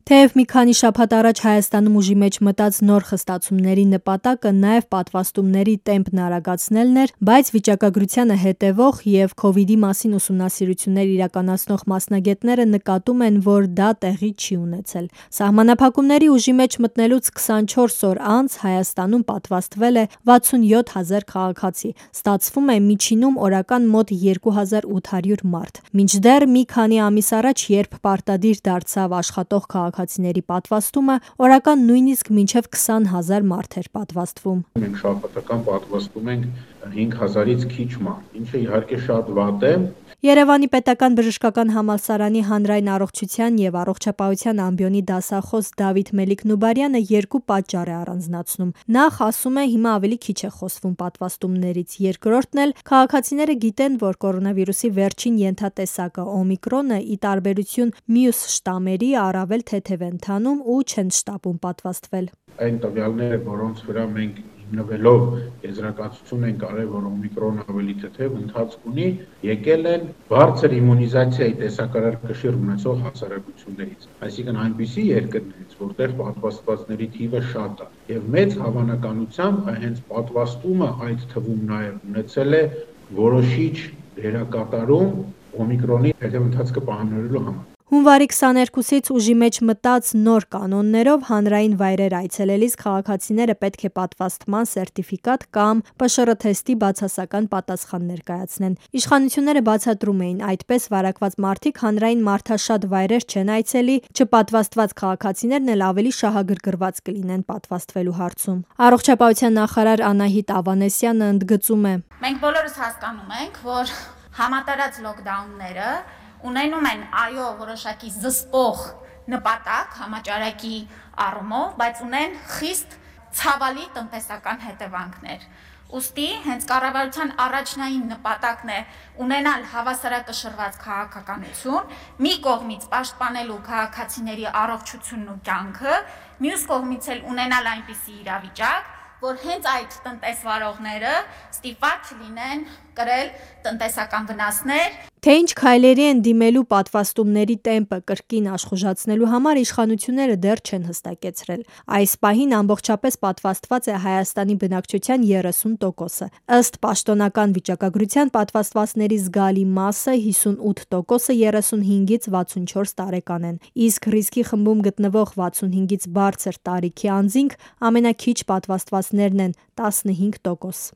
Թեև մի քանի շաբաթ առաջ Հայաստանում ուժի մեջ մտած նոր խստացումների նպատակը նաև պատվաստումների տեմպն արագացնելն էր, բայց վիճակագրությանը հետևող և քովիդի մասին ուսումնասիրություններ իրականացնող մասնագետները նկատում են, որ դա տեղի չի ունեցել։ Սահմանափակումների ուժի մեջ մտնելուց 24 օր անց Հայաստանում պատվաստվել է 67 հազար քաղաքացի, ստացվում է միջինում օրական մոտ 2800 մարդ։ Մինչդեռ մի քանի ամիս առաջ, երբ պարտադիր դարձավ աշխատող քաղաքացիների պատվաստումը, օրական նույնիսկ մինչև 20 հազար մարդ էր պատվաստվում։ Մենք շաբաթական պատվաստում ենք 5000-ից քիչ մարդ, ինչը իհարկե շատ վատ է։ Երևանի պետական բժշկական համալսարանի հանրային առողջության և առողջապահության ամբիոնի դասախոս Դավիթ Մելիք-Նուբարյանը երկու պատճառ է առանձնացնում։ Նախ, ասում է, հիմա ավելի քիչ է խոսվում պատվաստումներից, երկրորդն էլ քաղաքացիները գիտեն, որ կորոնավիրուսի վերջին ենթատեսակը օմիկրոնը ի տարբերություն մյուս շտամերի առավել թեթև է ընթանում ու չեն շտապում պատվաստվել։ Այն տվյալները, որոնց վրա մենք հիմնվելով եզրակացություն ենք արել, որ օմիկրոնը ավելի թեթև ընթացք ունի, եկել են բարձր իմունիզացիայի տեսակարար ունեցող հասարակություններից, այսինքն այնպիսի երկրներից, որտեղ պատվաստվածների թիվը շատ է, եւ մեծ հավանականությամբ հենց պատվաստումը այդ թվում նաեւ ունեցել է որոշիչ դերակատարում օմիկրոնի թեթև ընթացքը պահանջելու համար։ Հունվարի 22-ից ուժի մեջ մտած նոր կանոններով հանրային վայրեր այցելելիս քաղաքացիները պետք է պատվաստման սերտիֆիկատ կամ ՊՇՌ-թեստի բացասական պատասխան ներկայացնեն։ Իշխանությունները բացատրում էին, այդպես վարակված մարդիկ հանրային մարդաշատ վայրեր չեն այցելի, չպատվաստված քաղաքացիներն էլ ավելի շահագրգռված կլինեն պատվաստվելու հարցում։ Առողջապահության նախարար Անահիտ Ավանեսյանը ընդգծում է. Մենք բոլորս հասկանում ենք, որ համատարած լոկդաունները ունենում են որոշակի զսպող նպատակ համաճարակի առումով, բայց ունեն խիստ ցավալի տնտեսական հետևանքներ։ Ուստի հենց կառավարության առաջնային նպատակն է ունենալ հավասարակշռված քաղաքականություն, մի կողմից պաշտպանելու քաղաքացիների առողջությունն ու կյանքը, մյուս կողմից էլ ունենալ այնպիսի իրավիճակ, որ հենց այդ տնտեսվարողները ստիպված չլինեն կրել տնտեսական վնասներ։ Թե ինչ քայլերի են դիմելու պատվաստումների տեմպը կրկին աշխուժացնելու համար իշխանությունները դեռ չեն հստակեցրել։ Այս պահին ամբողջապես պատվաստված է Հայաստանի բնակչության 30%-ը։ Ըստ պաշտոնական վիճակագրության պատվաստվածների զգալի մասը 58%-ը 35-ից 64 տարեկան են, իսկ ռիսկի խմբում գտնվող 65-ից բարձր տարիքի անձինք ամենաքիչ պատվաստվածներն են՝ 15%։